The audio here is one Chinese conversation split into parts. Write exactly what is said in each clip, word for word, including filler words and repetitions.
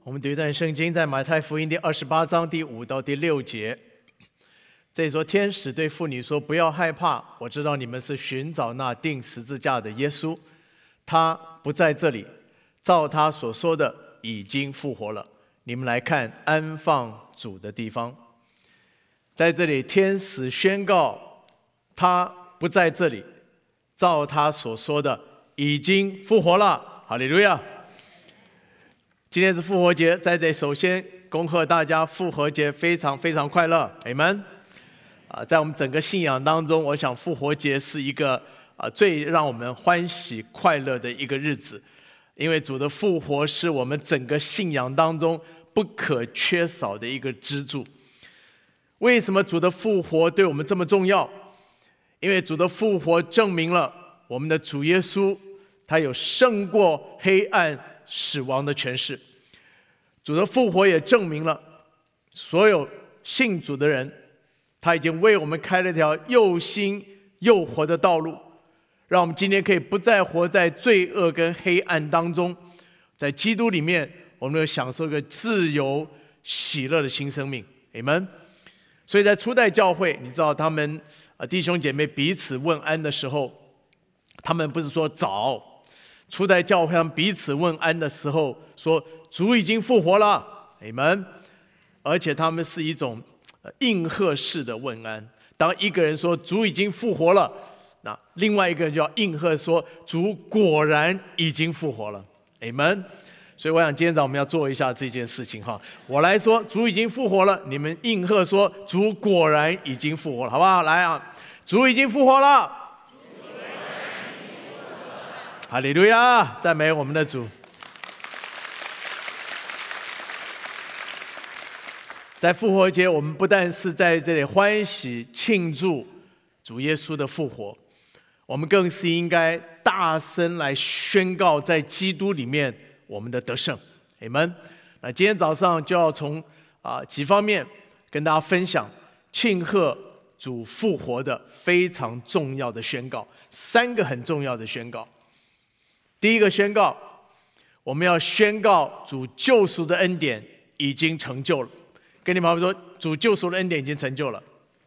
我们读一段圣经，在马太福音第二十八章第五到第六节。这里说，天使对妇女说：“不要害怕，我知道你们是寻找那钉十字架的耶稣，他不在这里，照他所说的已经复活了。你们来看安放主的地方。”在这里，天使宣告他不在这里，照他所说的已经复活了。哈利路亚！今天是复活节，在这首先恭贺大家复活节非常非常快乐，阿们。啊，在我们整个信仰当中，我想复活节是一个啊最让我们欢喜快乐的一个日子，因为主的复活是我们整个信仰当中不可缺少的一个支柱。为什么主的复活对我们这么重要？因为主的复活证明了我们的主耶稣，他有胜过黑暗死亡的权势。主的复活也证明了所有信主的人，他已经为我们开了一条又新又活的道路，让我们今天可以不再活在罪恶跟黑暗当中，在基督里面我们能享受一个自由喜乐的新生命，阿们。所以在初代教会，你知道他们弟兄姐妹彼此问安的时候，他们不是说早，初代教会他们彼此问安的时候说主已经复活了，阿们。而且他们是一种应和式的问安，当一个人说主已经复活了，那另外一个人就要应和说主果然已经复活了，阿们。所以我想今天早上我们要做一下这件事情哈。我来说主已经复活了，你们应和说主果然已经复活了，好不好？来啊，主已经复活了，哈利路亚，赞美我们的主。在复活节，我们不但是在这里欢喜庆祝主耶稣的复活，我们更是应该大声来宣告在基督里面我们的得胜，阿们。那今天早上就要从啊几方面跟大家分享庆贺主复活的非常重要的宣告，三个很重要的宣告。第一个宣告，我们要宣告主救赎的恩典已经成就了。跟你们说，主救赎的恩典已经成就了。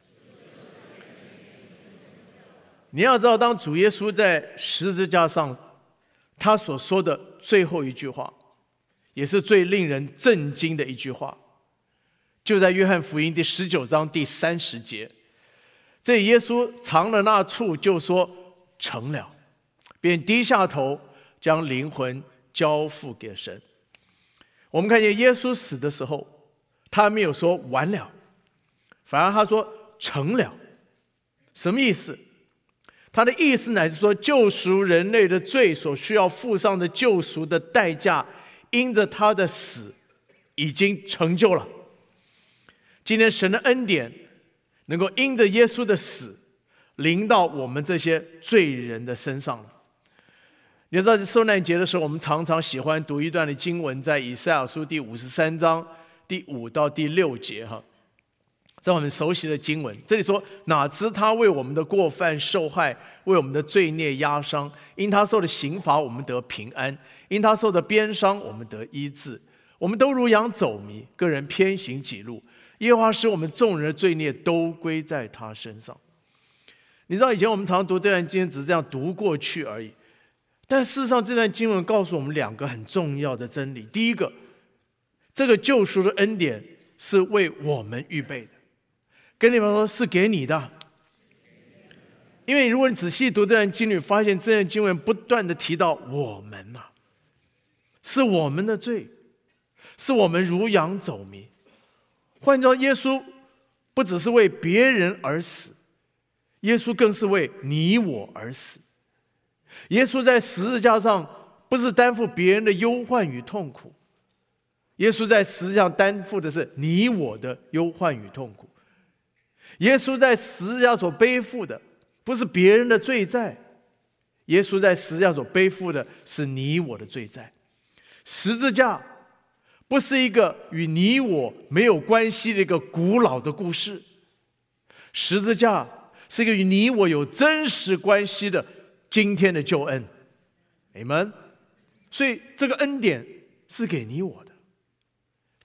你要知道，当主耶稣在十字架上他所说的最后一句话，也是最令人震惊的一句话，就在约翰福音第十九章第三十节。这耶稣尝了那醋，就说成了，便低下头将灵魂交付给神。我们看见耶稣死的时候，他没有说完了，反而他说成了。什么意思？他的意思乃是说，救赎人类的罪所需要付上的救赎的代价，因着他的死已经成就了。今天神的恩典能够因着耶稣的死临到我们这些罪人的身上了。你知道，在受难节的时候，我们常常喜欢读一段的经文，在以赛亚书第五十三章第五到第六节哈，在我们熟悉的经文，这里说：哪知他为我们的过犯受害，为我们的罪孽压伤，因他受的刑罚，我们得平安；因他受的鞭伤，我们得医治。我们都如羊走迷，个人偏行己路，耶和华使我们众人的罪孽都归在他身上。你知道，以前我们常读这段经文，只是这样读过去而已。但事实上，这段经文告诉我们两个很重要的真理。第一个，这个救赎的恩典是为我们预备的，跟你们说是给你的。因为如果你仔细读这段经文，发现这段经文不断的提到我们啊，是我们的罪，是我们如羊走迷。换句话说，耶稣不只是为别人而死，耶稣更是为你我而死。耶稣在十字架上不是担负别人的忧患与痛苦，耶稣在十字架上担负的是你我的忧患与痛苦。耶稣在十字架所背负的不是别人的罪债，耶稣在十字架所背负的是你我的罪债。十字架不是一个与你我没有关系的一个古老的故事，十字架是一个与你我有真实关系的今天的救恩，阿们。所以这个恩典是给你我的。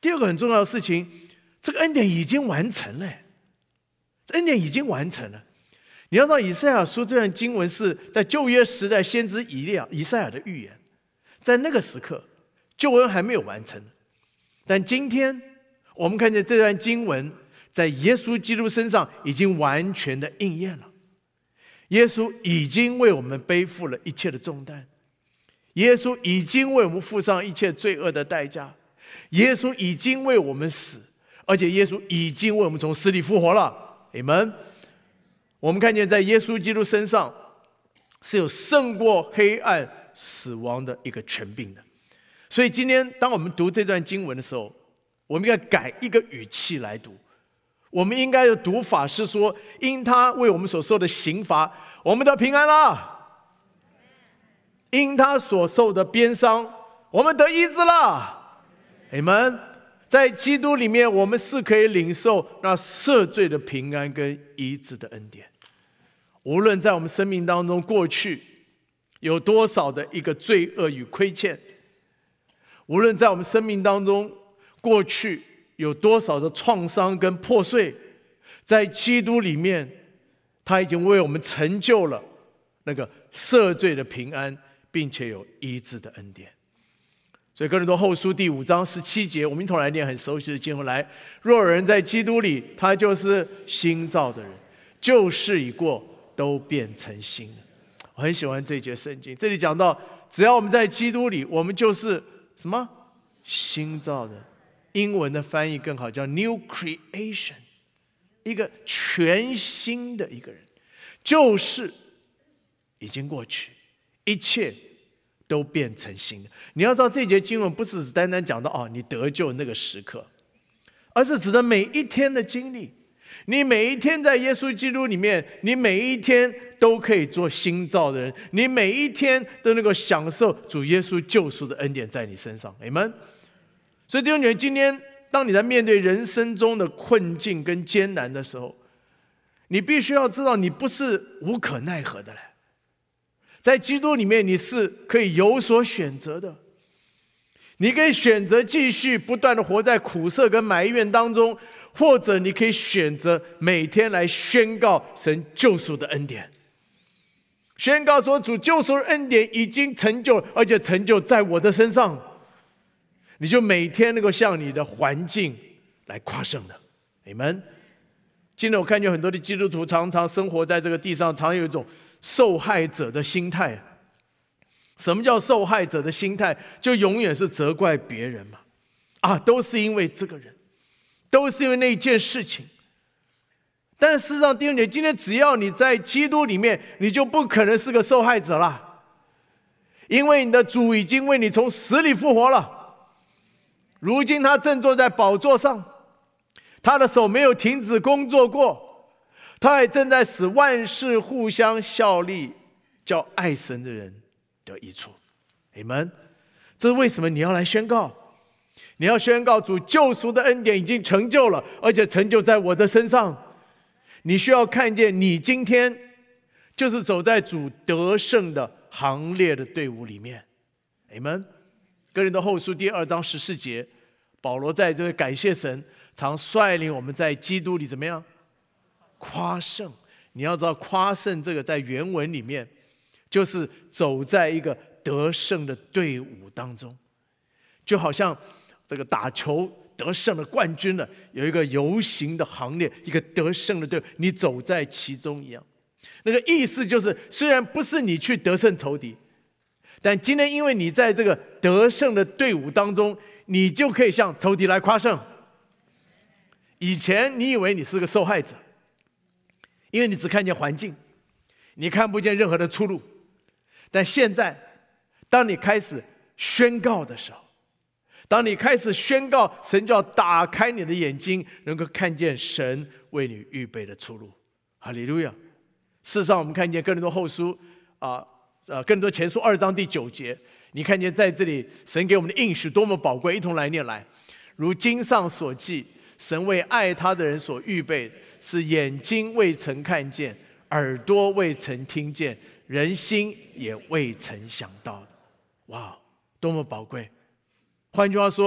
第二个很重要的事情，这个恩典已经完成了，恩典已经完成了。你要知道，以赛亚书这段经文是在旧约时代先知以利亚、以赛亚的预言，在那个时刻，救恩还没有完成。但今天我们看见这段经文在耶稣基督身上已经完全的应验了。耶稣已经为我们背负了一切的重担，耶稣已经为我们付上一切罪恶的代价，耶稣已经为我们死，而且耶稣已经为我们从死里复活了。阿们。我们看见在耶稣基督身上是有胜过黑暗死亡的一个权柄的。所以今天当我们读这段经文的时候，我们应该改一个语气来读。我们应该的读法是说，因他为我们所受的刑罚，我们得平安了；因他所受的鞭伤，我们得医治了。阿们。在基督里面，我们是可以领受那赦罪的平安跟医治的恩典。无论在我们生命当中过去有多少的一个罪恶与亏欠，无论在我们生命当中过去有多少的创伤跟破碎，在基督里面，他已经为我们成就了那个赦罪的平安，并且有医治的恩典。所以哥林多后书第五章十七节，我们一同来念很熟悉的经文来：若有人在基督里，他就是新造的人，旧事已过，都变成新的。我很喜欢这一节圣经，这里讲到，只要我们在基督里，我们就是什么？新造的。英文的翻译更好，叫 new creation， 一个全新的一个人。旧事已经过去，一切都变成新的。你要知道，这节经文不是只单单讲到哦，你得救那个时刻，而是指的每一天的经历。你每一天在耶稣基督里面，你每一天都可以做新造的人，你每一天都能够享受主耶稣救赎的恩典在你身上。阿们。所以弟兄姐妹，今天当你在面对人生中的困境跟艰难的时候，你必须要知道，你不是无可奈何的了。在基督里面，你是可以有所选择的。你可以选择继续不断的活在苦涩跟埋怨当中，或者你可以选择每天来宣告神救赎的恩典，宣告说主救赎的恩典已经成就，而且成就在我的身上。你就每天能够向你的环境来夸胜的。阿们。今天我看见很多的基督徒常常生活在这个地上，常有一种受害者的心态。什么叫受害者的心态？就永远是责怪别人嘛，啊，都是因为这个人，都是因为那件事情。但事实上，弟兄姐妹，今天只要你在基督里面，你就不可能是个受害者了，因为你的主已经为你从死里复活了。如今他正坐在宝座上，他的手没有停止工作过，他也正在使万事互相效力，叫爱神的人得益处。阿们。这是为什么你要来宣告？你要宣告主救赎的恩典已经成就了，而且成就在我的身上。你需要看见，你今天就是走在主得胜的行列的队伍里面。阿们。哥林多后书第二章十四节，保罗在这里感谢神，常率领我们在基督里怎么样？夸胜。你要知道，夸胜这个在原文里面，就是走在一个得胜的队伍当中，就好像这个打球得胜的冠军了，有一个游行的行列，一个得胜的队伍，你走在其中一样。那个意思就是，虽然不是你去得胜仇敌，但今天因为你在这个得胜的队伍当中，你就可以向仇敌来夸胜。以前你以为你是个受害者，因为你只看见环境，你看不见任何的出路。但现在当你开始宣告的时候，当你开始宣告，神就要打开你的眼睛，能够看见神为你预备的出路。哈利路亚。事实上我们看见哥林多后书啊呃，哥林多前书二章第九节，你看见在这里神给我们的应许多么宝贵，一同来念来。如经上所记，神为爱他的人所预备的，是眼睛未曾看见，耳朵未曾听见，人心也未曾想到的。哇，多么宝贵！换句话说，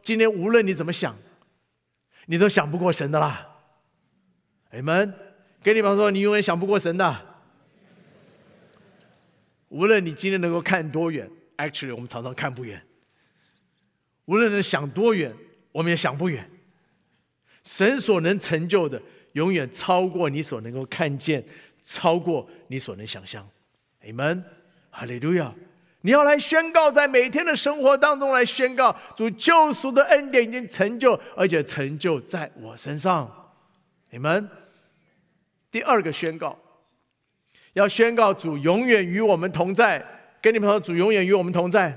今天无论你怎么想，你都想不过神的啦。阿们。跟你朋友说，你永远想不过神的。无论你今天能够看多远 ，actually 我们常常看不远。无论能想多远，我们也想不远。神所能成就的，永远超过你所能够看见，超过你所能想象。阿们，哈利路亚！你要来宣告，在每天的生活当中来宣告，主救赎的恩典已经成就，而且成就在我身上。阿们。第二个宣告，要宣告主永远与我们同在。跟你们说，主永远与我们同在。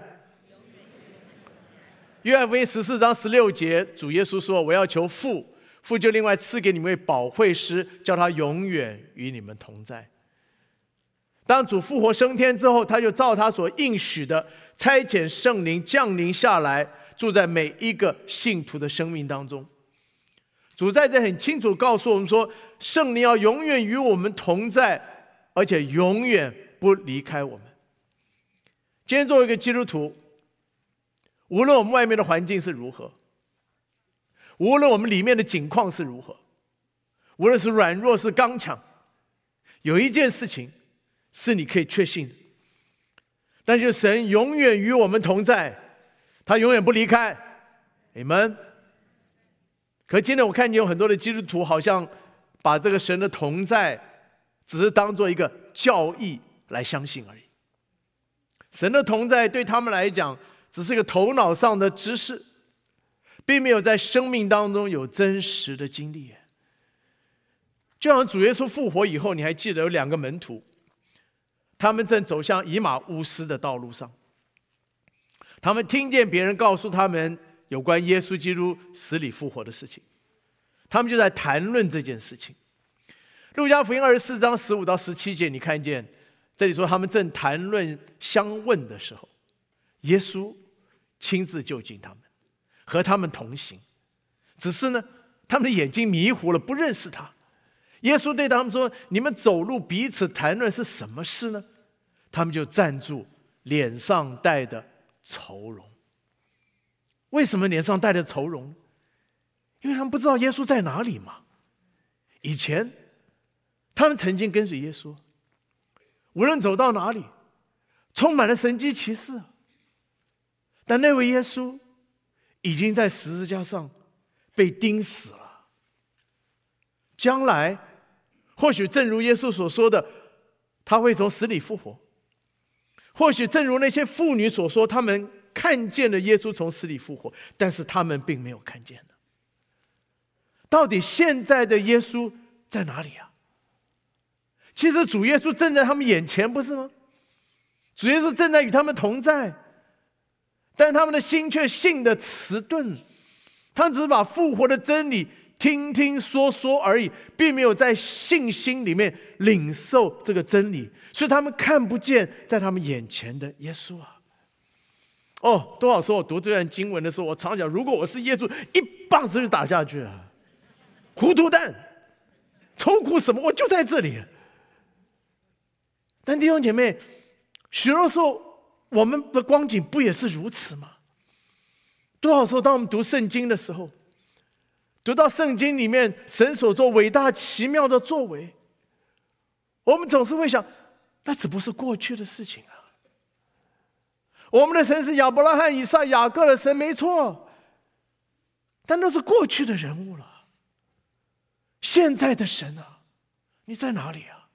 约翰福音十四章十六节，主耶稣说：“我要求父，父就另外赐给你们一位保惠师，叫他永远与你们同在。”当主复活升天之后，他就照他所应许的，差遣圣灵降临下来，住在每一个信徒的生命当中。主在这很清楚告诉我们说，圣灵要永远与我们同在，而且永远不离开我们。今天作为一个基督徒，无论我们外面的环境是如何，无论我们里面的境况是如何，无论是软弱是刚强，有一件事情是你可以确信的，那就是神永远与我们同在，他永远不离开。阿们。可今天我看见有很多的基督徒好像把这个神的同在只是当做一个教义来相信而已。神的同在对他们来讲只是一个头脑上的知识，并没有在生命当中有真实的经历。就像主耶稣复活以后，你还记得有两个门徒，他们正走向以马乌斯的道路上，他们听见别人告诉他们有关耶稣基督死里复活的事情，他们就在谈论这件事情。路加福音二十四章十五到十七节，你看见这里说他们正谈论相问的时候，耶稣亲自就近他们，和他们同行。只是呢，他们的眼睛迷糊了，不认识他。耶稣对他们说：“你们走路彼此谈论是什么事呢？”他们就站住，脸上带着愁容。为什么脸上带着愁容？因为他们不知道耶稣在哪里嘛。以前他们曾经跟随耶稣，无论走到哪里充满了神迹奇事，但那位耶稣已经在十字架上被钉死了。将来或许正如耶稣所说的，他会从死里复活，或许正如那些妇女所说，他们看见了耶稣从死里复活，但是他们并没有看见的。到底现在的耶稣在哪里啊？其实主耶稣正在他们眼前，不是吗？主耶稣正在与他们同在，但他们的心却信得迟钝，他们只是把复活的真理听听说说而已，并没有在信心里面领受这个真理，所以他们看不见在他们眼前的耶稣啊。哦，多少时候我读这段经文的时候，我常讲，如果我是耶稣，一棒子就打下去啊！糊涂蛋，愁苦什么？我就在这里。但弟兄姐妹，许多时候我们的光景不也是如此吗？多少时候当我们读圣经的时候，读到圣经里面神所做伟大奇妙的作为，我们总是会想，那只不是过去的事情啊。我们的神是亚伯拉罕、以撒、雅各的神，没错，但那是过去的人物了。现在的神啊，你在哪里啊？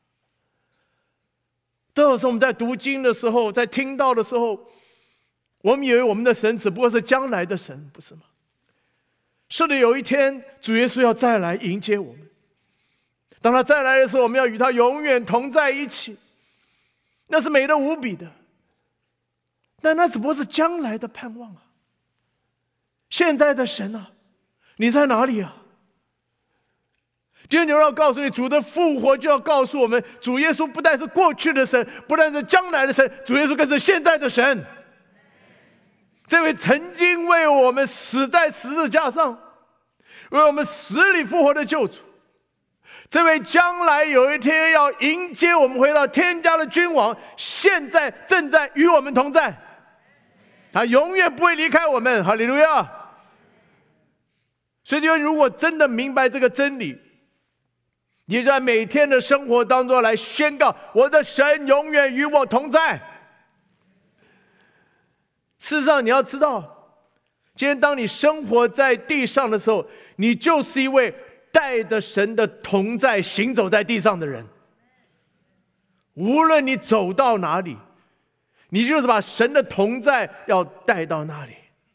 多少时候我们在读经的时候，在听到的时候，我们以为我们的神只不过是将来的神，不是吗？是的，有一天主耶稣要再来迎接我们，当他再来的时候，我们要与他永远同在一起，那是美得无比的。但那只不过是将来的盼望啊！现在的神啊，你在哪里啊？今天就要告诉你，主的复活就要告诉我们，主耶稣不但是过去的神，不但是将来的神，主耶稣更是现在的神。这位曾经为我们死在十字架上，为我们死里复活的救主，这位将来有一天要迎接我们回到天家的君王，现在正在与我们同在，他永远不会离开我们。哈利路亚！ 所以弟兄，如果真的明白这个真理，你在每天的生活当中来宣告，我的神永远与我同在。事实上你要知道，今天当你生活在地上的时候，你就是一位带着神的同在行走在地上的人。无论你走到哪里，你就是把神的同在要带到那里。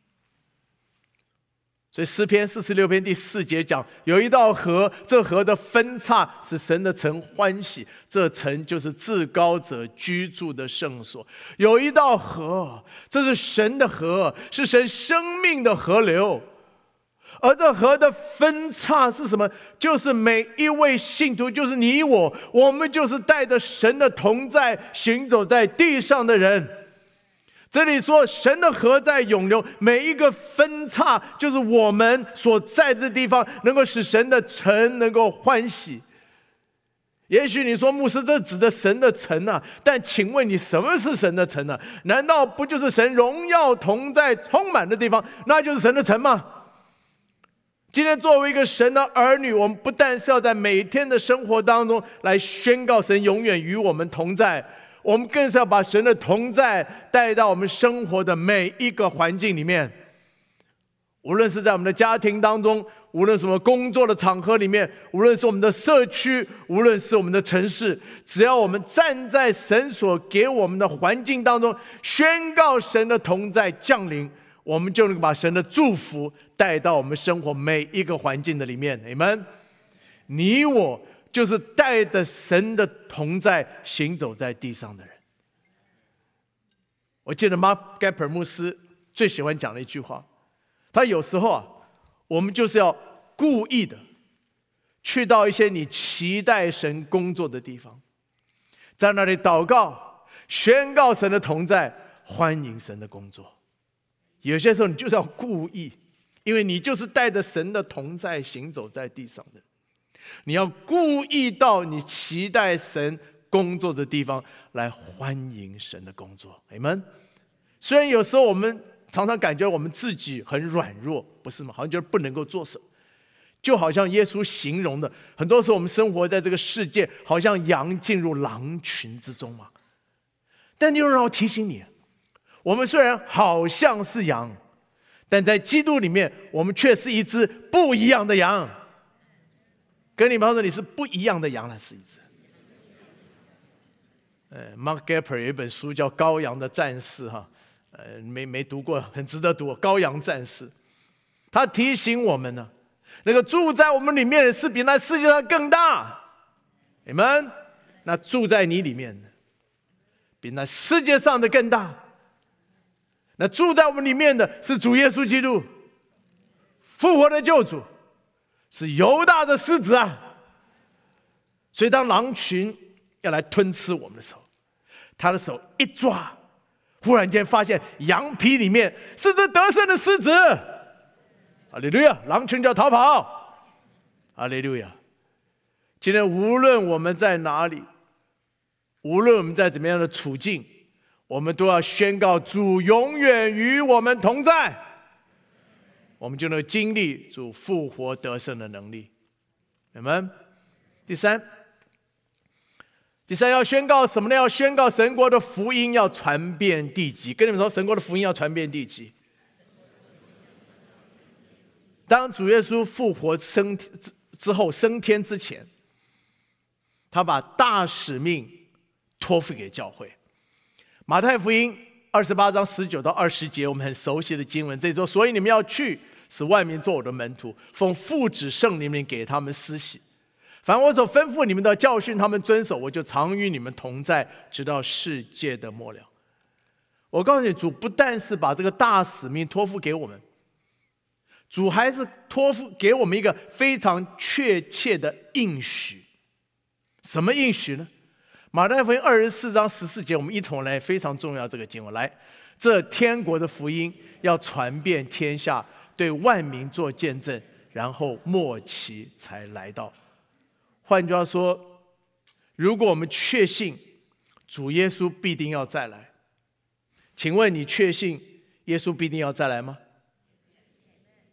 所以诗篇四十六篇第四节讲，有一道河，这河的分叉使神的城欢喜，这城就是至高者居住的圣所。有一道河，这是神的河，是神生命的河流。而这河的分叉是什么？就是每一位信徒，就是你我，我们就是带着神的同在行走在地上的人。这里说神的河在涌流，每一个分叉就是我们所在的地方能够使神的城能够欢喜。也许你说牧师，这指的神的城啊，但请问你什么是神的城呢？难道不就是神荣耀同在充满的地方，那就是神的城吗？今天作为一个神的儿女，我们不但是要在每天的生活当中来宣告神永远与我们同在，我们更是要把神的同在带到我们生活的每一个环境里面。无论是在我们的家庭当中，无论是我们工作的场合里面，无论是我们的社区，无论是我们的城市，只要我们站在神所给我们的环境当中，宣告神的同在降临，我们就能把神的祝福带到我们生活每一个环境的里面。Amen。你我就是带着神的同在行走在地上的人。我记得 Mark Gapper 牧师最喜欢讲的一句话，他有时候啊，我们就是要故意的去到一些你期待神工作的地方，在那里祷告，宣告神的同在，欢迎神的工作。有些时候你就是要故意，因为你就是带着神的同在行走在地上的，你要故意到你期待神工作的地方来欢迎神的工作。Amen。虽然有时候我们常常感觉我们自己很软弱，不是吗？好像觉得不能够做什么，就好像耶稣形容的，很多时候我们生活在这个世界，好像羊进入狼群之中嘛。但又让我提醒你，我们虽然好像是羊，但在基督里面，我们却是一只不一样的羊。跟你们说，你是不一样的羊了，是一只。呃 ，Mark Gapper 有一本书叫《羔羊的战士》哈，呃，没没读过，很值得读。羔羊战士，他提醒我们呢，那个住在我们里面的是比那世界上更大。你们，那住在你里面的，比那世界上的更大。那住在我们里面的是主耶稣基督，复活的救主，是犹大的狮子啊！所以当狼群要来吞吃我们的时候，他的手一抓，忽然间发现羊皮里面是只得胜的狮子。哈利路亚！狼群就要逃跑。哈利路亚！今天无论我们在哪里，无论我们在怎么样的处境，我们都要宣告主永远与我们同在，我们就能经历主复活得胜的能力。你们第三，第三要宣告什么呢？要宣告神国的福音要传遍地极。跟你们说，神国的福音要传遍地极。当主耶稣复活升之后升天之前，他把大使命托付给教会。马太福音二十八章十九到二十节，我们很熟悉的经文，这里说：所以你们要去，使万民做我的门徒，奉父子圣灵名给他们施洗。凡我所吩咐你们的，教训他们遵守，我就常与你们同在，直到世界的末了。我告诉你，主不但是把这个大使命托付给我们，主还是托付给我们一个非常确切的应许。什么应许呢？马太福音二十四章十四节，我们一同来非常重要这个经文。来，这天国的福音要传遍天下，对万民做见证，然后末期才来到。换句话说，如果我们确信主耶稣必定要再来，请问你确信耶稣必定要再来吗？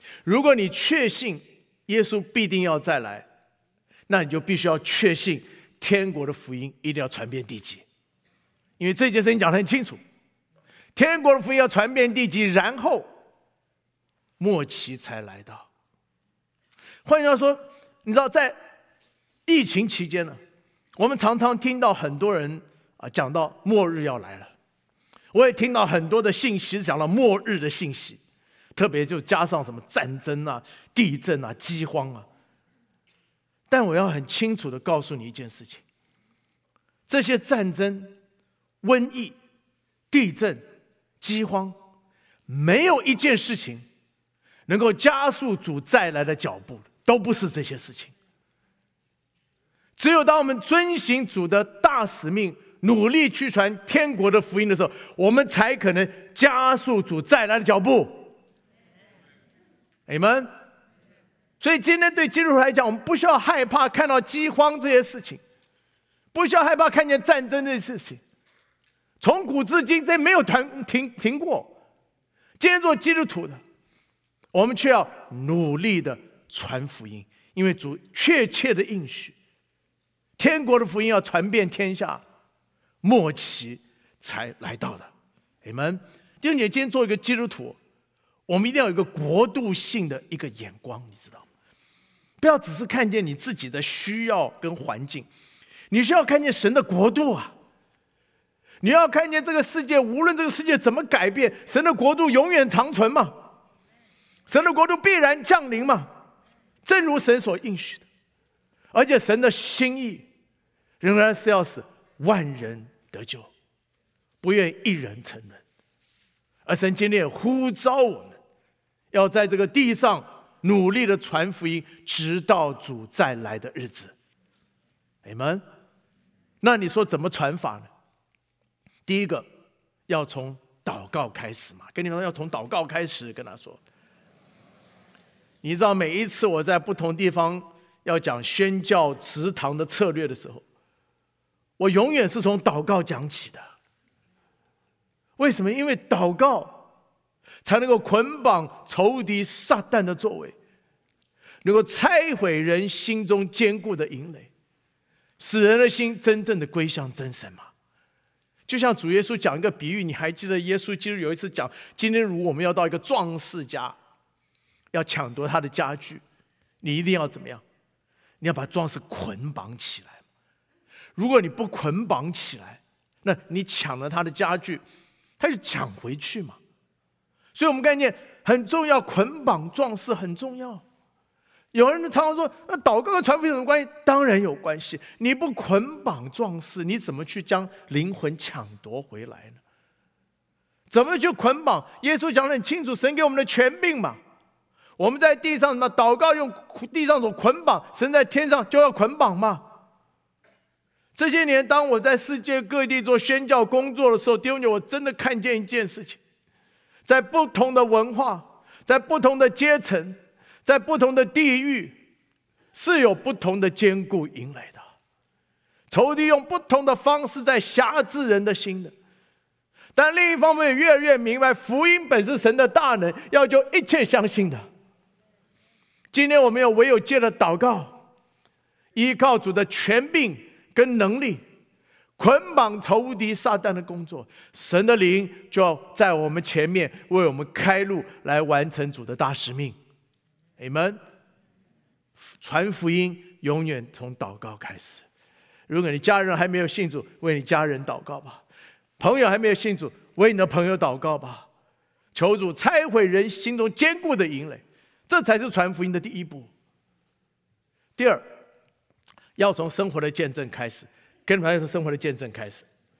如果你确信耶稣必定要再来，那你就必须要确信天国的福音一定要传遍地极，因为这件事情讲得很清楚，天国的福音要传遍地极，然后末期才来到。换句话说，你知道在疫情期间呢，我们常常听到很多人啊讲到末日要来了，我也听到很多的信息讲到末日的信息，特别就加上什么战争啊、地震啊、饥荒啊。但我要很清楚的告诉你一件事情，这些战争、瘟疫、地震、饥荒，没有一件事情能够加速主再来的脚步，都不是这些事情。只有当我们遵行主的大使命，努力去传天国的福音的时候，我们才可能加速主再来的脚步。Amen。所以今天对基督徒来讲，我们不需要害怕看到饥荒这些事情，不需要害怕看见战争这些事情。从古至今，这没有停停过。今天做基督徒的，我们却要努力的传福音，因为主确切的应许，天国的福音要传遍天下，末期才来到的。Amen。弟兄姐妹，今天做一个基督徒，我们一定要有一个国度性的一个眼光，你知道吗？不要只是看见你自己的需要跟环境，你需要看见神的国度啊！你要看见这个世界，无论这个世界怎么改变，神的国度永远长存嘛，神的国度必然降临嘛，正如神所应许的。而且神的心意仍然是要使万人得救，不愿一人沉沦。而神今天也呼召我们，要在这个地上努力的传福音，直到主再来的日子。Amen。那你说怎么传法呢？第一个，要从祷告开始嘛，跟你们说要从祷告开始，跟他说。你知道每一次我在不同地方要讲宣教职堂的策略的时候，我永远是从祷告讲起的。为什么？因为祷告才能够捆绑仇敌撒旦的作为，能够拆毁人心中坚固的营垒，使人的心真正的归向真神嘛。就像主耶稣讲一个比喻，你还记得耶稣基督有一次讲，今天如果我们要到一个壮士家，要抢夺他的家具，你一定要怎么样？你要把壮士捆绑起来。如果你不捆绑起来，那你抢了他的家具，他就抢回去嘛。所以我们看见很重要，捆绑壮士很重要。有人常常说，那祷告跟传福音有什么关系？当然有关系。你不捆绑壮士，你怎么去将灵魂抢夺回来呢？怎么去捆绑？耶稣讲得很清楚，神给我们的权柄嘛。我们在地上什么祷告用地上所捆绑，神在天上就要捆绑嘛。这些年，当我在世界各地做宣教工作的时候，弟兄姐妹，我真的看见一件事情，在不同的文化，在不同的阶层，在不同的地域，是有不同的坚固营垒的。仇敌用不同的方式在辖制人的心的，但另一方面也越来越明白，福音本是神的大能，要救一切相信的。今天我们有唯有借着祷告，依靠主的权柄跟能力，捆绑仇敌撒旦的工作，神的灵就要在我们前面为我们开路，来完成主的大使命。Amen。传福音永远从祷告开始。如果你家人还没有信主，为你家人祷告吧；朋友还没有信主，为你的朋友祷告吧。求主拆毁人心中坚固的营垒，这才是传福音的第一步。第二，要从生活的见证开始，跟你们说生活的见证开始。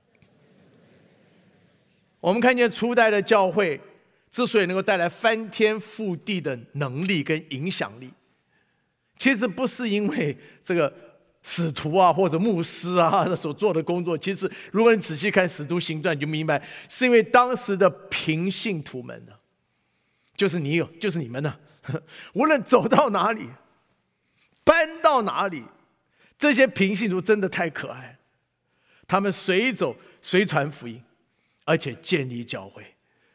我们看见初代的教会之所以能够带来翻天覆地的能力跟影响力，其实不是因为这个使徒啊或者牧师啊所做的工作，其实如果你仔细看使徒行传，你就明白，是因为当时的平信徒们呢，就是你有，就是你们呢，无论走到哪里，搬到哪里，这些平信徒真的太可爱了，他们随走随传福音，而且建立教会。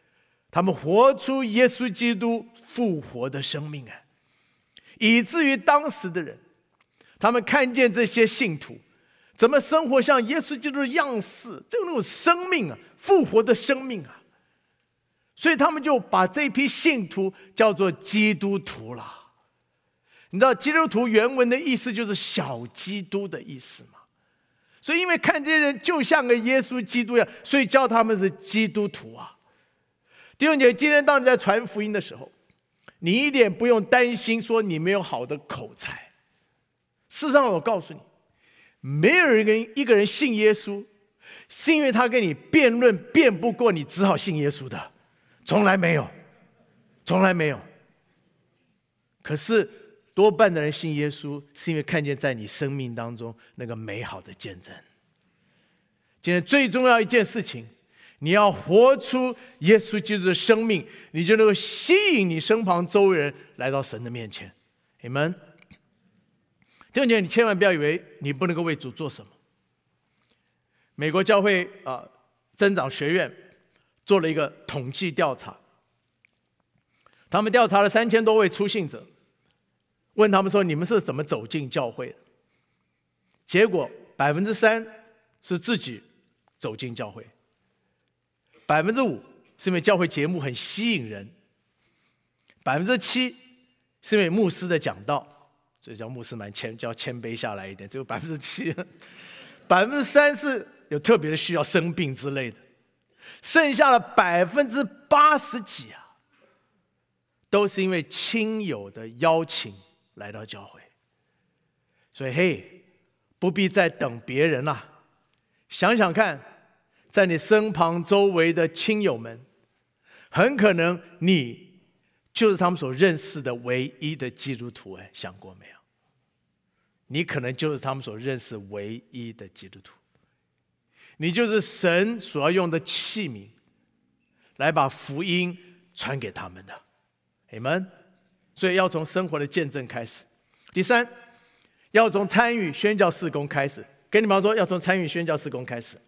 他们活出耶稣基督复活的生命啊，以至于当时的人，他们看见这些信徒怎么生活像耶稣基督的样式，这种生命啊，复活的生命啊，所以他们就把这批信徒叫做基督徒了。你知道基督徒原文的意思就是小基督的意思吗？所以因为看这些人就像个耶稣基督一样，所以叫他们是基督徒啊。弟兄姐妹，今天当你在传福音的时候，你一点不用担心说你没有好的口才。事实上我告诉你，没有人一个人信耶稣是因为他跟你辩论辩不过你只好信耶稣的，从来没有，从来没有。可是多半的人信耶稣是因为看见在你生命当中那个美好的见证。今天最重要一件事情，你要活出耶稣基督的生命，你就能够吸引你身旁周围人来到神的面前。Amen。弟兄姐妹，你千万不要以为你不能够为主做什么。美国教会啊、呃、增长学院做了一个统计调查，他们调查了三千多位初信者，问他们说：“你们是怎么走进教会的？”结果百分之三是自己走进教会，百分之五是因为教会节目很吸引人，百分之七是因为牧师的讲道。这叫牧师蛮谦，叫谦卑下来一点，只有百分之七，百分之三是有特别的需要，生病之类的，剩下的百分之八十几啊，都是因为亲友的邀请来到教会。所以嘿，不必再等别人了、啊，想想看，在你身旁周围的亲友们，很可能你就是他们所认识的唯一的基督徒。哎，想过没有？你可能就是他们所认识唯一的基督徒，你就是神所要用的器皿，来把福音传给他们的。Amen。所以要从生活的见证开始。第三，要从参与宣教事工开始。跟你们说，要从参与宣教事工开始。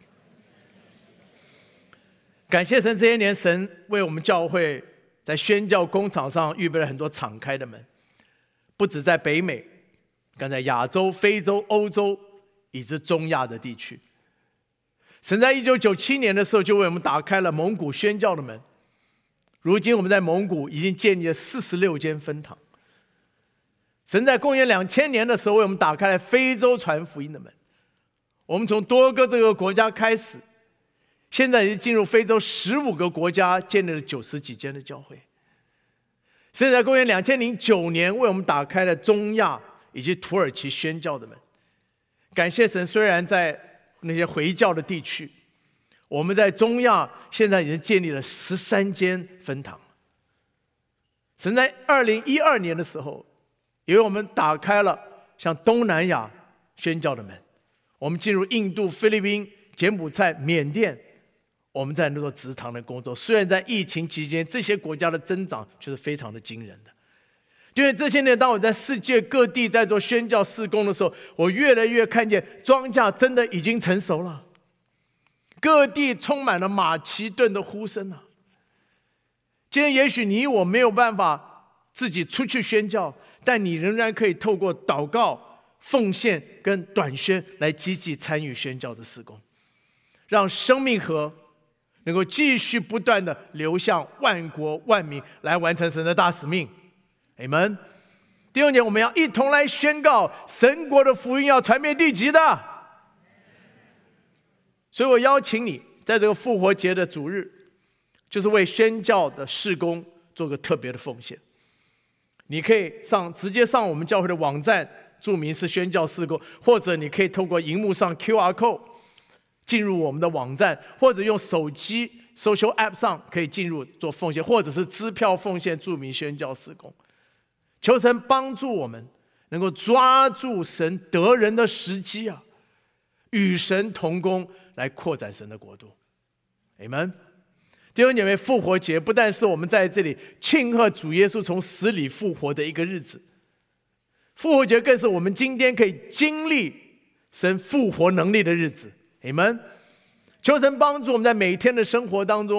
感谢神，这些年神为我们教会在宣教工场上预备了很多敞开的门，不止在北美，更在亚洲、非洲、欧洲以及中亚的地区。神在一九九七年的时候就为我们打开了蒙古宣教的门，如今我们在蒙古已经建立了四十六间分堂。神在公元两千年的时候为我们打开了非洲传福音的门，我们从多个这个国家开始，现在已经进入非洲十五个国家，建立了九十几间的教会。神在公元两千零九年为我们打开了中亚以及土耳其宣教的门。感谢神，虽然在那些回教的地区，我们在中亚现在已经建立了十三间分堂。神在二零一二年的时候，也为我们打开了像东南亚宣教的门。我们进入印度、菲律宾、柬埔寨、缅甸，我们在那做职堂的工作。虽然在疫情期间，这些国家的增长却是非常的惊人的。因为这些年，当我在世界各地在做宣教事工的时候，我越来越看见庄稼真的已经成熟了，各地充满了马其顿的呼声啊。今天也许你我没有办法自己出去宣教，但你仍然可以透过祷告、奉献跟短宣来积极参与宣教的事工，让生命河能够继续不断的流向万国万民，来完成神的大使命。Amen。第二点，我们要一同来宣告神国的福音要传遍地极的。所以我邀请你在这个复活节的主日，就是为宣教的事工做个特别的奉献。你可以上直接上我们教会的网站，注明是宣教事工，或者你可以透过荧幕上 Q R code 进入我们的网站，或者用手机 social app 上可以进入做奉献，或者是支票奉献，注明宣教事工。求神帮助我们能够抓住神得人的时机啊，与神同工，来扩展神的国度。Amen。弟兄姐妹，复活节不但是我们在这里庆贺主耶稣从死里复活的一个日子，复活节更是我们今天可以经历神复活能力的日子。Amen。求神帮助我们在每天的生活当中，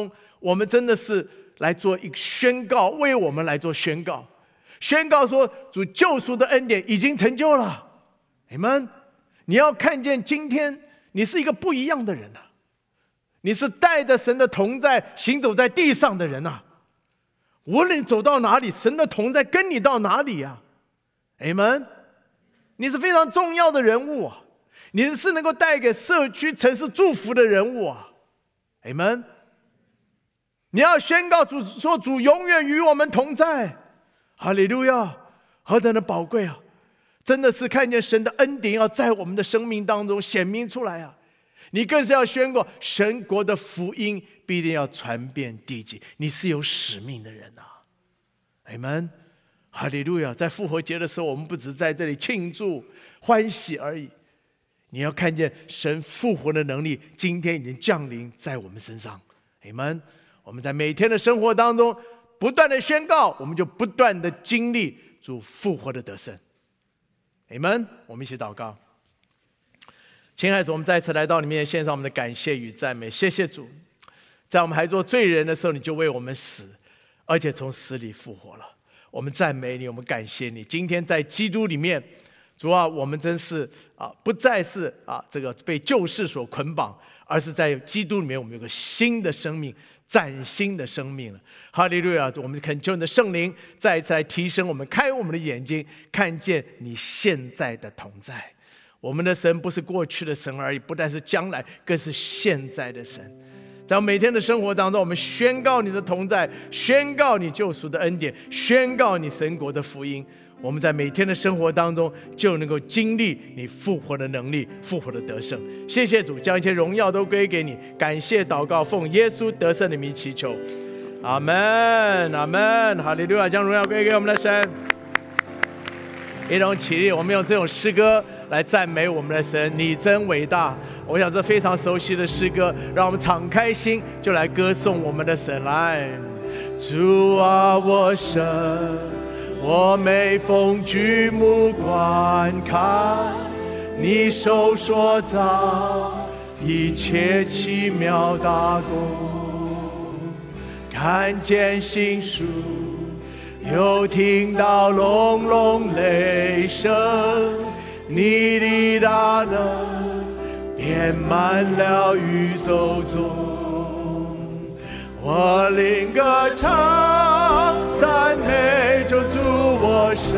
我们真的是来做一个宣告，为我们来做宣告，宣告说主救赎的恩典已经成就了。你们，你要看见今天你是一个不一样的人啊，你是带着神的同在行走在地上的人啊。无论你走到哪里，神的同在跟你到哪里啊。Amen， 你是非常重要的人物啊，你是能够带给社区城市祝福的人物啊。Amen， 你要宣告主说主永远与我们同在。哈利路亚，何等的宝贵啊，真的是看见神的恩典要在我们的生命当中显明出来啊。你更是要宣告神国的福音必定要传遍地极，你是有使命的人啊。阿们，哈利路亚。在复活节的时候，我们不只在这里庆祝欢喜而已，你要看见神复活的能力今天已经降临在我们身上。阿们，我们在每天的生活当中不断的宣告，我们就不断的经历主复活的得胜。阿们，我们一起祷告。亲爱的主，我们再次来到你面前，献上我们的感谢与赞美。谢谢主，在我们还做罪人的时候，你就为我们死，而且从死里复活了。我们赞美你，我们感谢你。今天在基督里面，主啊，我们真是啊，不再是啊这个被旧事所捆绑，而是在基督里面，我们有个新的生命，崭新的生命了。哈利路亚！我们恳求你的圣灵再一次来提升我们，开我们的眼睛，看见你现在的同在。我们的神不是过去的神而已，不但是将来，更是现在的神。在我们每天的生活当中，我们宣告你的同在，宣告你救赎的恩典，宣告你神国的福音。我们在每天的生活当中就能够经历你复活的能力，复活的得胜。谢谢主，将一切荣耀都归给你。感谢祷告，奉耶稣得胜的名祈求，阿们，阿们，哈利路亚！将荣耀归给我们的神。一同起立，我们用这种诗歌来赞美我们的神，你真伟大。我想这非常熟悉的诗歌，让我们敞开心，就来歌颂我们的神。来，主啊，我神，我每逢举目观看，你手所造一切奇妙大功，看见星宿，又听到隆隆雷声，你的大能遍满了宇宙中。我灵歌唱赞美救主我神，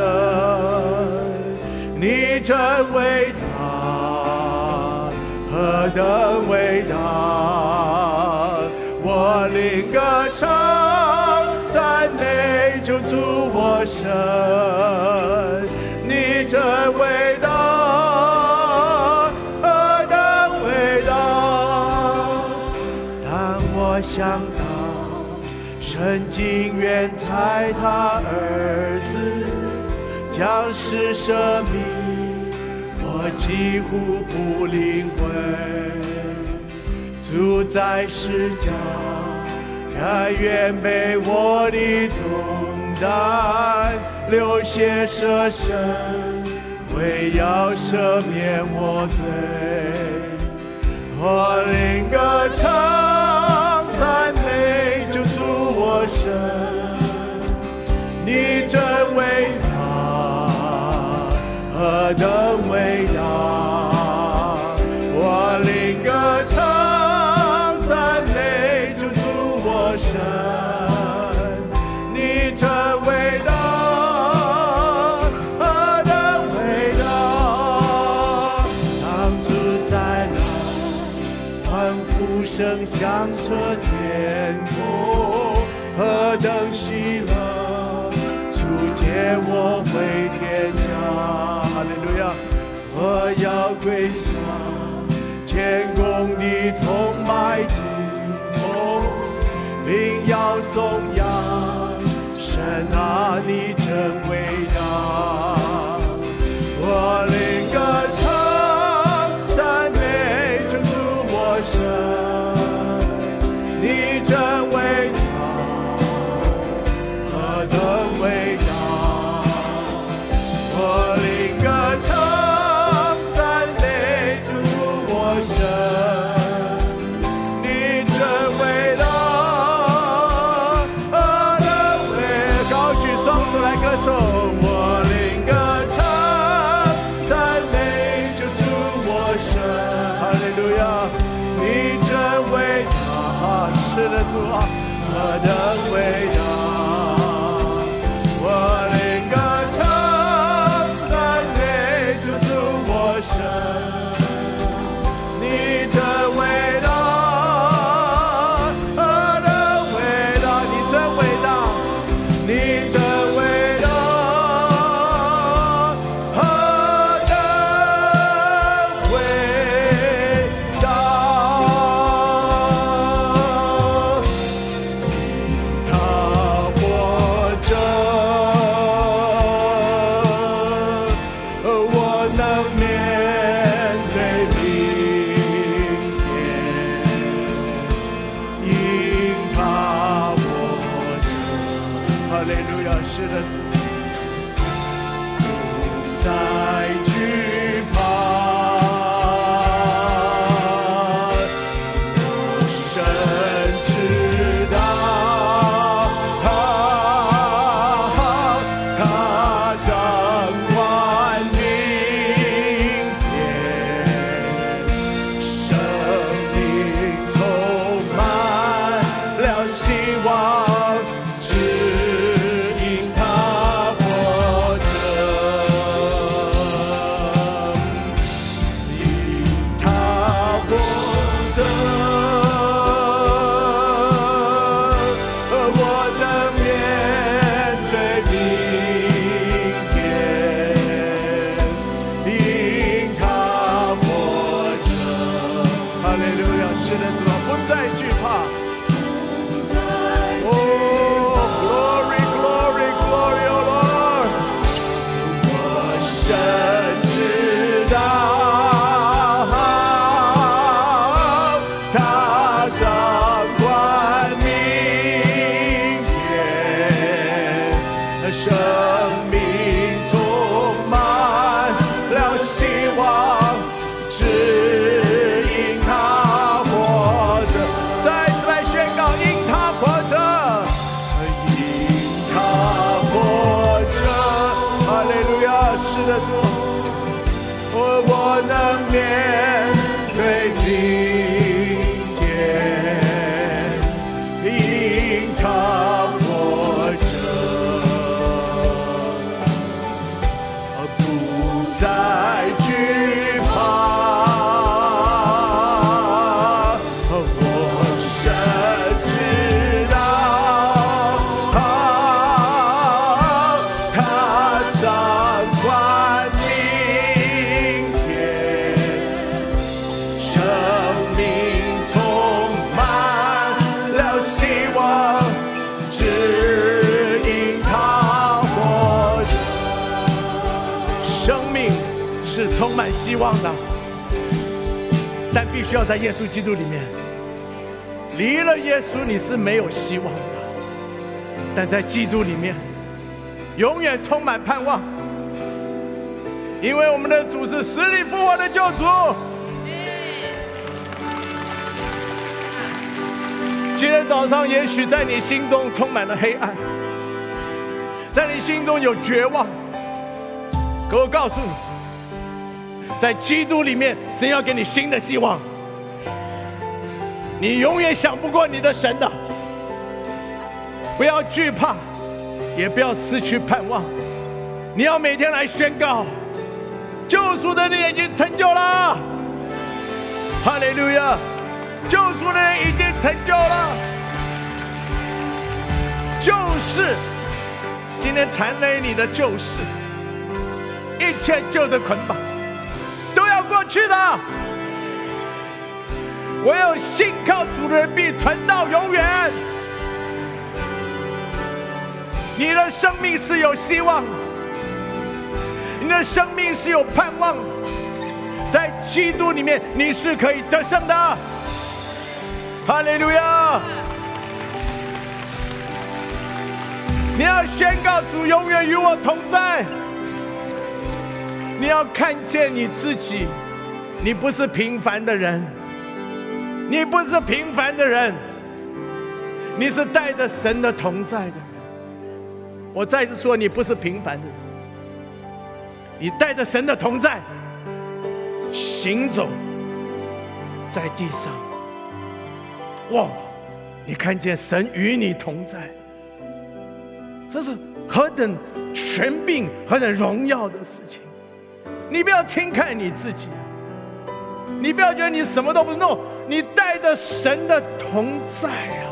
你真伟大，何等伟大！我灵歌唱赞美救主我神，你真伟大，何等伟大！当我想到神竟愿在他儿子将世舍命，我几乎不领会。主在世上甘愿背我的重担，流血舍身，为要赦免我罪。我灵歌唱赞美救主我神，你真伟大，何等伟大！我灵歌唱赞美救主我神，你真伟大，何等伟大！当主在那，欢呼声响彻天空，何等喜乐！主接我回天家，哈利路亚！我要归向谦恭的同埋敬奉，并要颂扬神啊，你真伟大！我灵歌唱赞美救主我神，你真伟大，何等伟大！我灵歌唱赞美救主我神，你真伟大， 的主，我我能面对明天，因他活着，不再惧怕。充满希望的，但必须要在耶稣基督里面。离了耶稣你是没有希望的，但在基督里面永远充满盼望，因为我们的主是死里复活的救主。今天早上也许在你心中充满了黑暗，在你心中有绝望，可我告诉你，在基督里面，神要给你新的希望。你永远想不过你的神的，不要惧怕，也不要失去盼望。你要每天来宣告，救赎的人已经成就了，哈利路亚！救赎的人已经成就了，就是今天缠累你的旧事，一切旧的捆绑都要过去的。唯有信靠主的人必传到永远。你的生命是有希望的，你的生命是有盼望的，在基督里面你是可以得胜的。哈利路亚！你要宣告主永远与我同在。你要看见你自己，你不是平凡的人，你不是平凡的人，你是带着神的同在的人。我再次说，你不是平凡的人，你带着神的同在，行走在地上。哇！你看见神与你同在，这是何等权柄、何等荣耀的事情！你不要轻看你自己，你不要觉得你什么都不是 no， 你带着神的同在啊！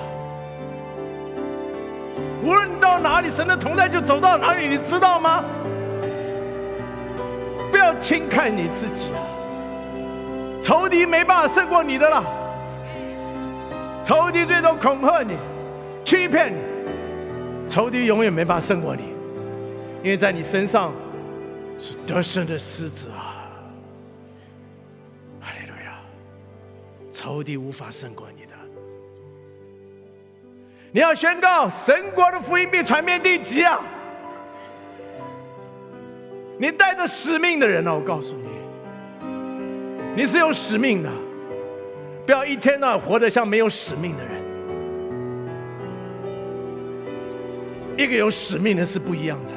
无论你到哪里，神的同在就走到哪里，你知道吗？不要轻看你自己啊！仇敌没办法胜过你的了，仇敌最多恐吓你、欺骗你，仇敌永远没办法胜过你，因为在你身上是得胜的狮子啊！哈利路亚！仇敌无法胜过你的。你要宣告神国的福音必传遍地极啊！你带着使命的人啊，我告诉你，你是有使命的，不要一天到晚活得像没有使命的人。一个有使命的是不一样的，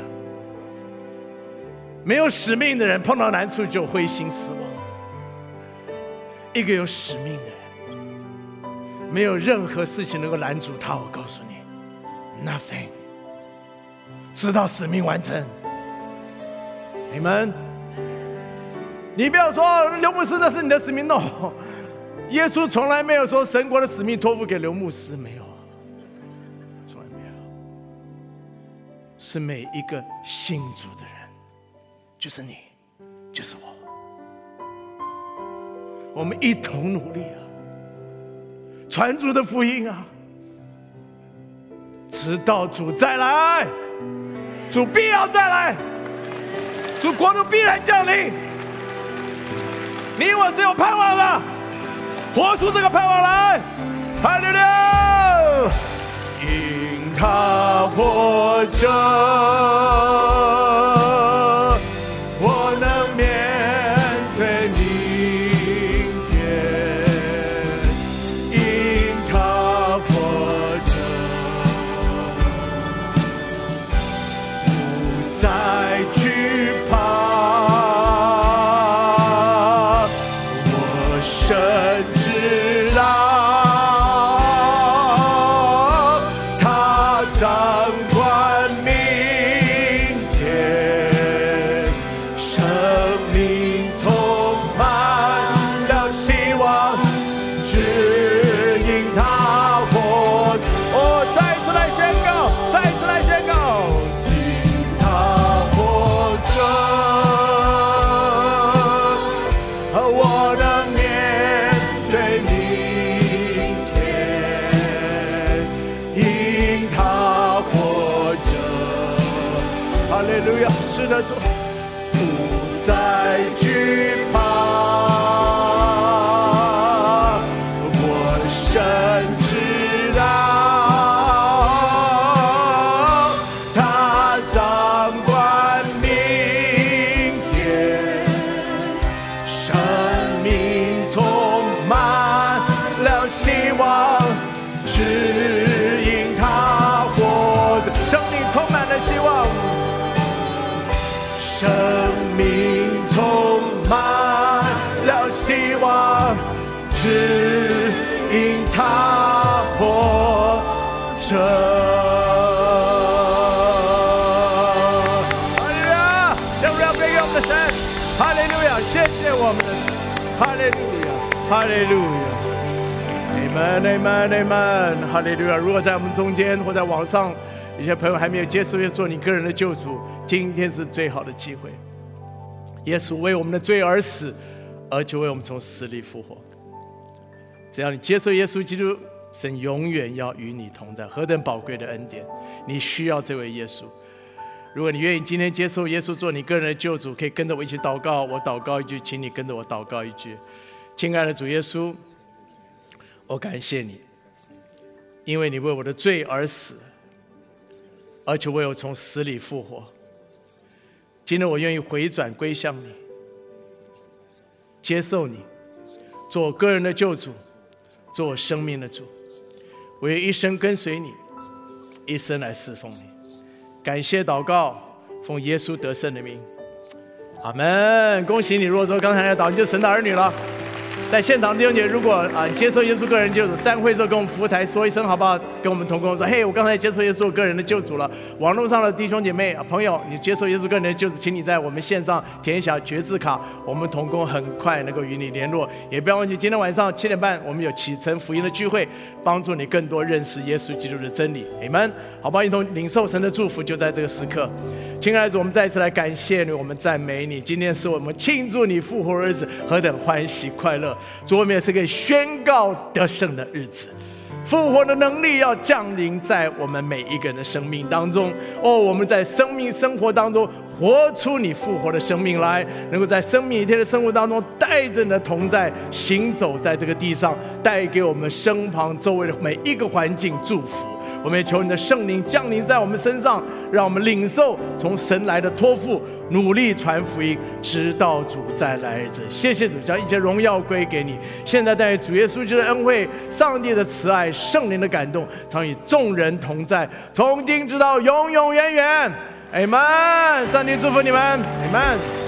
没有使命的人碰到难处就灰心失望。一个有使命的人，没有任何事情能够拦阻他。我告诉你 ，nothing， 直到使命完成。你们，你不要说刘牧师那是你的使命 ，no， 耶稣从来没有说神国的使命托付给刘牧师，没有，从来没有，是每一个信主的人，就是你，就是我，我们一同努力啊，传主的福音啊，直到主再来，主必要再来，主国度必然降临。你我是有盼望的，活出这个盼望来！哈利路亚！因他活着，我能面对明天。因他活着，不再惧怕。 哈利路亚，是的主，不再惧怕，我深知道他掌管明天，生命充满了希望，指引他活着，生命充满了希望，生命充满了希望，指引他活着。哈利路亚，将荣耀归给我们的神。哈利路亚，谢谢我们的神。哈利路亚，哈利路亚。Amen, Amen, Amen， 哈利路亚！如果在我们中间或在网上，有些朋友还没有接受耶稣做你个人的救主，今天是最好的机会。耶稣为我们的罪而死，而且为我们从死里复活。只要你接受耶稣基督，神永远要与你同在，何等宝贵的恩典！你需要这位耶稣。如果你愿意今天接受耶稣做你个人的救主，可以跟着我一起祷告。我祷告一句，请你跟着我祷告一句。亲爱的主耶稣，我感谢你，因为你为我的罪而死，而且为我从死里复活。今天我愿意回转归向你，接受你，做我个人的救主，做我生命的主。我愿一生跟随你，一生来侍奉你。感谢祷告，奉耶稣得胜的名，阿们。恭喜你！如果说刚才的祷，你就神的儿女了。在现场弟兄姐妹，如果啊你接受耶稣个人救主，散会之后跟我们服务台说一声好不好？跟我们同工说，嘿，我刚才接受耶稣个人的救主了。网络上的弟兄姐妹啊朋友，你接受耶稣个人的救主，请你在我们线上填一下决志卡，我们同工很快能够与你联络。也不要忘记今天晚上七点半我们有启程福音的聚会，帮助你更多认识耶稣基督的真理。阿们，好不好？一同领受神的祝福，就在这个时刻。亲爱的主，我们再一次来感谢你，我们赞美你。今天是我们庆祝你复活的日子，何等欢喜快乐！主，我们也是可以宣告得胜的日子。复活的能力要降临在我们每一个人的生命当中。哦，我们在生命生活当中活出你复活的生命来，能够在生命一天的生活当中带着你的同在行走在这个地上，带给我们身旁周围的每一个环境祝福。我们也求你的圣灵降临在我们身上，让我们领受从神来的托付，努力传福音，直到主再来日子。谢谢主，将一切荣耀归给你。现在带主耶稣基督的恩惠、上帝的慈爱、圣灵的感动，常与众人同在，从今直到永永远远。阿们。上帝祝福你们，阿们。